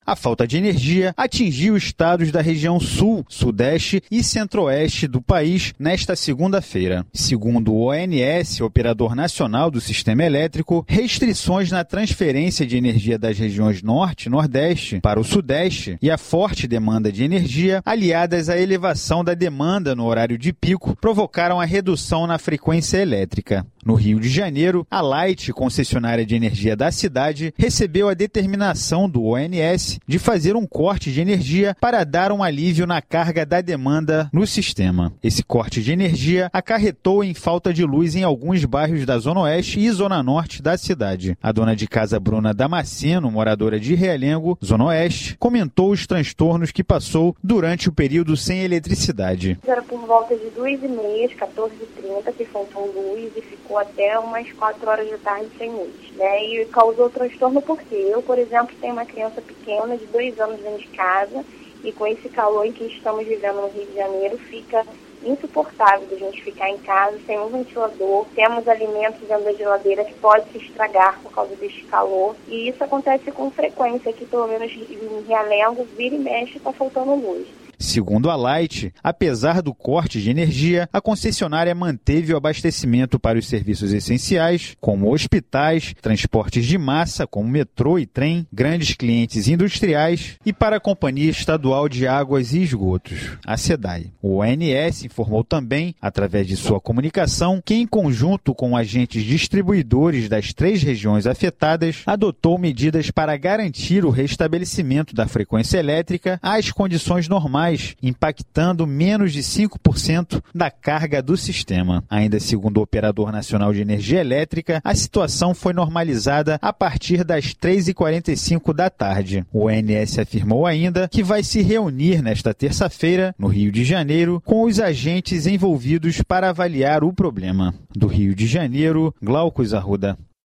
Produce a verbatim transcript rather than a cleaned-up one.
A falta de energia atingiu estados da região sul, sudeste e centro-oeste do país nesta segunda-feira. Segundo o O N S, Operador Nacional do Sistema Elétrico, restrições na transferência de energia das regiões norte e nordeste para o sudeste e a forte demanda de energia, aliadas à elevação da demanda no horário de pico, provocaram a redução na frequência elétrica. No Rio de Janeiro, a Light, concessionária de energia da cidade, recebeu a determinação do O N S de fazer um corte de energia para dar um alívio na carga da demanda no sistema. Esse corte de energia acarretou em falta de luz em alguns bairros da Zona Oeste e Zona Norte da cidade. A dona de casa Bruna Damasceno, moradora de Realengo, Zona Oeste, comentou os transtornos que passou durante o período sem eletricidade. Era por volta de duas e meia, quatorze e trinta, que faltou luz e ficou até umas quatro horas da tarde sem luz, né? E causou transtorno porque eu, por exemplo, tenho uma criança pequena de dois anos dentro de casa e com esse calor em que estamos vivendo no Rio de Janeiro, fica insuportável a gente ficar em casa sem um ventilador. Temos alimentos dentro da geladeira que pode se estragar por causa deste calor e isso acontece com frequência aqui, pelo menos em Realengo, vira e mexe, está faltando luz. Segundo a Light, apesar do corte de energia, a concessionária manteve o abastecimento para os serviços essenciais, como hospitais, transportes de massa, como metrô e trem, grandes clientes industriais e para a Companhia Estadual de Águas e Esgotos, a SEDAI. O O N S informou também, através de sua comunicação, que em conjunto com agentes distribuidores das três regiões afetadas, adotou medidas para garantir o restabelecimento da frequência elétrica às condições normais, impactando menos de cinco por cento da carga do sistema. Ainda segundo o Operador Nacional de Energia Elétrica, a situação foi normalizada a partir das três e quarenta e cinco da tarde. O O N S afirmou ainda que vai se reunir nesta terça-feira, no Rio de Janeiro, com os agentes envolvidos para avaliar o problema. Do Rio de Janeiro, Glaucus Arruda.